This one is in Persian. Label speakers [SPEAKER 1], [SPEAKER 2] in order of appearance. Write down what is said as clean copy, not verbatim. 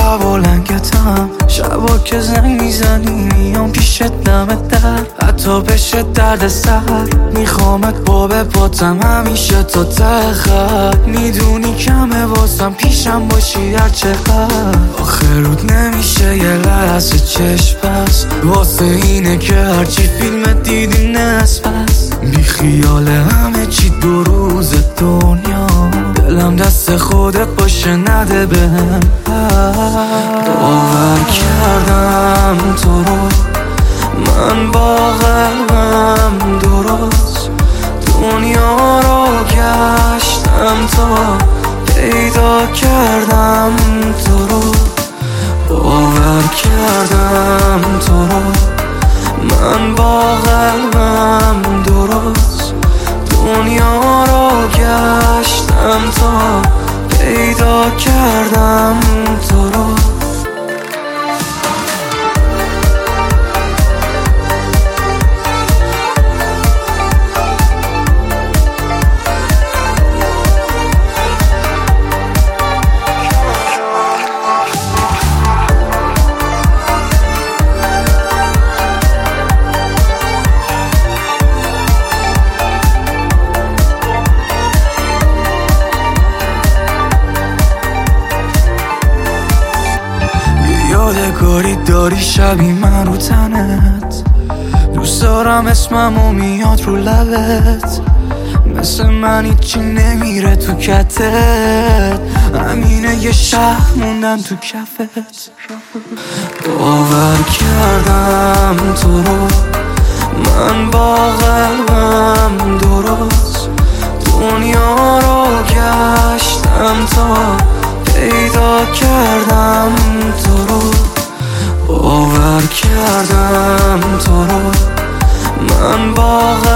[SPEAKER 1] قبولنگتم، شبا که زنگ میزنی میام پیشت دمت در، حتی بشه درد سر میخوامت با پاتم همیشه تا ته خط. میدونی کمه واسم پیشم باشی هر چقدر، آخه رود نمیشه یه لحظه چشم بس، واسه اینه که هرچی فیلم دیدی نصف بس. بی خیال همه چی دو روز دنیا، دلم دست خودت باشه نده بهم. باور کردم تو رو من با قلبم درست، دنیا رو گشتم تا پیدا کردم تو رو. باور کردم تو رو من با قلبم درست، دنیا رو گشتم تا پیدا کردم تو رو. یادگاری داری شبیه من رو تنت، دوست دارم اسممو میاد رو لبت، مثل من هیچی نمیره تو کتت، همینه یه شهر موندن تو کفت. باور کردم تو رو من با قلبم درست، دنیا رو گشتم تا پیدا کردم تو رو. باور کردم تو رو من با